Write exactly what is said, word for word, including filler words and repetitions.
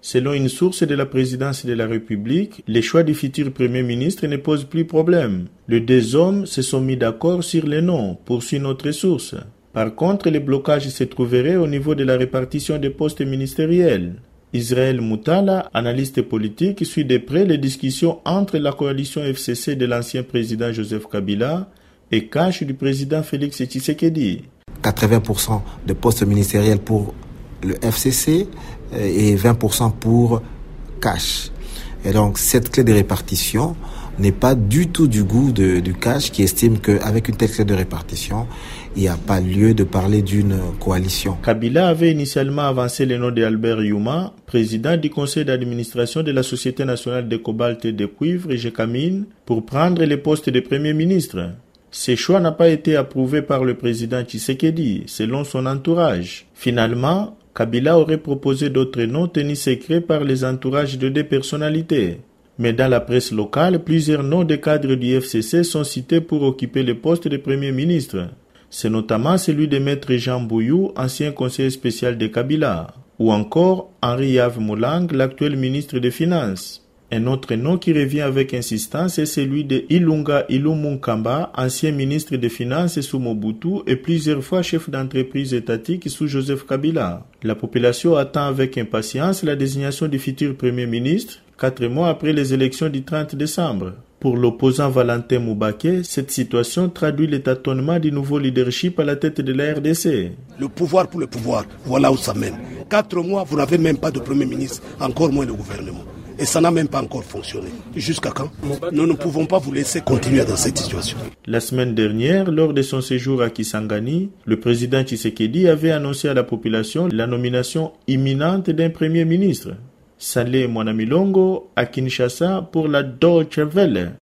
Selon une source de la présidence de la République, les choix du futur Premier ministre ne posent plus problème. Les deux hommes se sont mis d'accord sur les noms, poursuit notre source. Par contre, le blocage se trouverait au niveau de la répartition des postes ministériels. Israël Moutala, analyste politique, suit de près les discussions entre la coalition F C C de l'ancien président Joseph Kabila et Cash du président Félix Tshisekedi. quatre-vingts pour cent de postes ministériels pour le F C C et vingt pour cent pour Cash. Et donc cette clé de répartition n'est pas du tout du goût de, du Cash, qui estime qu'avec une telle clé de répartition, il n'y a pas lieu de parler d'une coalition. Kabila avait initialement avancé le nom d'Albert Youma, président du conseil d'administration de la Société nationale de cobalt et de cuivre, Gécamine, pour prendre le poste de premier ministre. Ce choix n'a pas été approuvé par le président Tshisekedi, selon son entourage. Finalement, Kabila aurait proposé d'autres noms tenus secrets par les entourages de deux personnalités. Mais dans la presse locale, plusieurs noms de cadres du F C C sont cités pour occuper le poste de Premier ministre. C'est notamment celui de Maître Jean Bouyou, ancien conseiller spécial de Kabila, ou encore Henri Yves Moulang, l'actuel ministre des Finances. Un autre nom qui revient avec insistance est celui de Ilunga Ilumunkamba, ancien ministre des Finances sous Mobutu et plusieurs fois chef d'entreprise étatique sous Joseph Kabila. La population attend avec impatience la désignation du futur Premier ministre, quatre mois après les élections du trente décembre. Pour l'opposant Valentin Moubaké, cette situation traduit le tâtonnement du nouveau leadership à la tête de la R D C. Le pouvoir pour le pouvoir, voilà où ça mène. Quatre mois, vous n'avez même pas de Premier ministre, encore moins de gouvernement. Et ça n'a même pas encore fonctionné. Jusqu'à quand? Nous ne pouvons pas vous laisser continuer dans cette situation. La semaine dernière, lors de son séjour à Kisangani, le président Tshisekedi avait annoncé à la population la nomination imminente d'un premier ministre. Saleh Mwanamilongo à Kinshasa pour la Deutsche Welle.